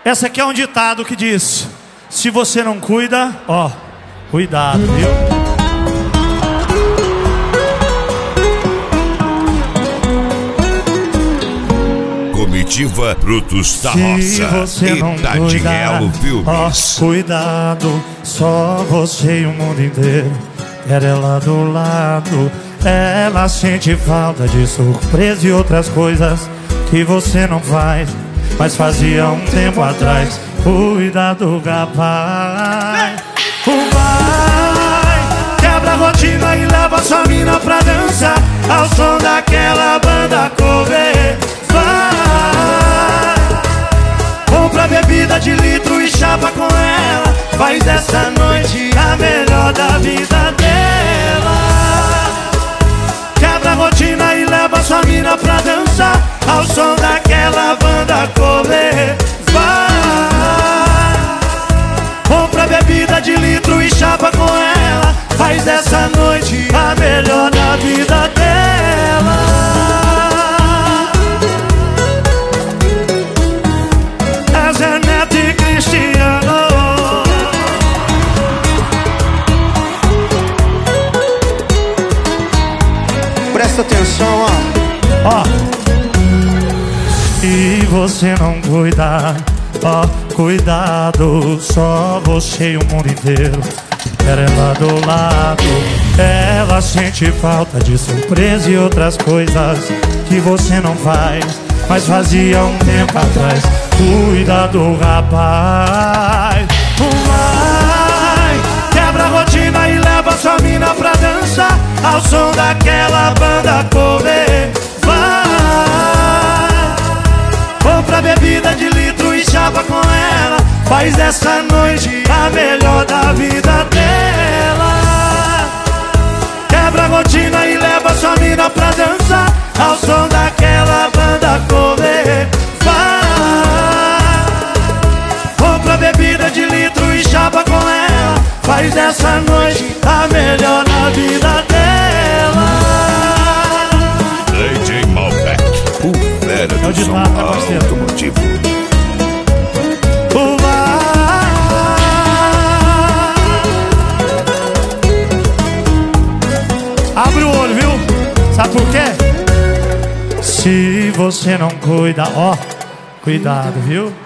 Essa aqui é um ditado que diz: se você não cuida, ó, cuidado, viu? Comitiva Frutos da Se Roça você não cuidar, Itatiel ó, Filmes. cuidado, só você e o mundo inteiro quer ela do lado. Ela sente falta de surpresa e outras coisas que você não faz, mas fazia um tempo atrás. Cuidado, rapaz. Vai, quebra a rotina e leva sua mina pra dançar ao som daquela banda cover. Vai, compra bebida de litro e chapa com ela, faz dessa noite a melhor da vida dela. Quebra a rotina e leva sua mina pra dançar ao som daquela banda cover. Vai, compra bebida de litro e chapa com ela, faz dessa noite a melhor da vida dela. É Zé Neto e Cristiano. Presta atenção, ó. Se você não cuidar, ó, cuidado, só você e o mundo inteiro quer ela do lado. Ela sente falta de surpresa e outras coisas que você não faz, mas fazia um tempo atrás. Cuidado, rapaz. Vai, quebra a rotina e leva sua mina pra dançar ao som daquela banda cover. Vai, compra bebida de litro e chapa com ela, faz dessa noite a melhor da vida dela. Quebra a rotina e leva sua mina pra dançar ao som daquela banda cover. Vai, compra bebida de litro e chapa com ela, faz dessa noite a melhor da vida dela. DJ Malbec, o fera É o do som ditado, né, parceiro? automotivo. Abre o olho, viu? Sabe por quê? Se você não cuida, ó, cuidado, viu?